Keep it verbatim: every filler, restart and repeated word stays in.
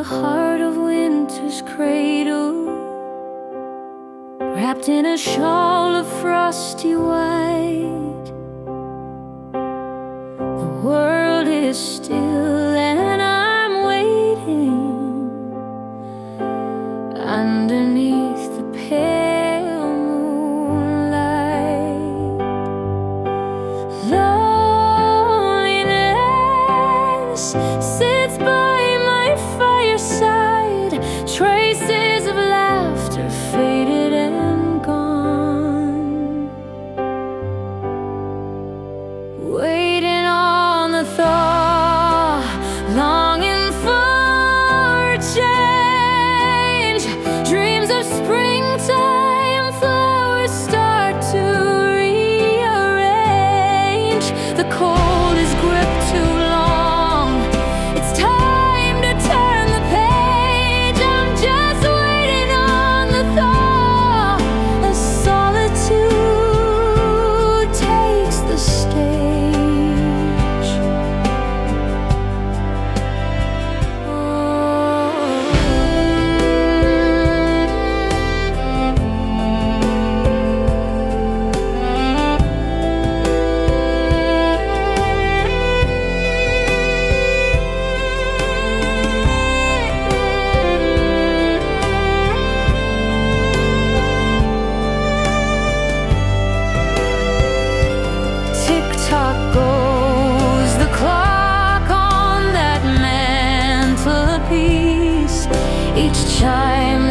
heart of winter's cradle, wrapped in a shawl of frosty white. The world is still and I'm waiting underneath the pale moonlight. Loneliness sits by my fireside, traces of laughter faded and gone, waiting on the thaw, longing for change. Dreams of springtime, flowers start to rearrange. The cold is gripped too long, it's time to turn the page. I'm just waiting on the thaw, as solitude takes the stage. Tick-tock goes the clock on that mantelpiece. Each chime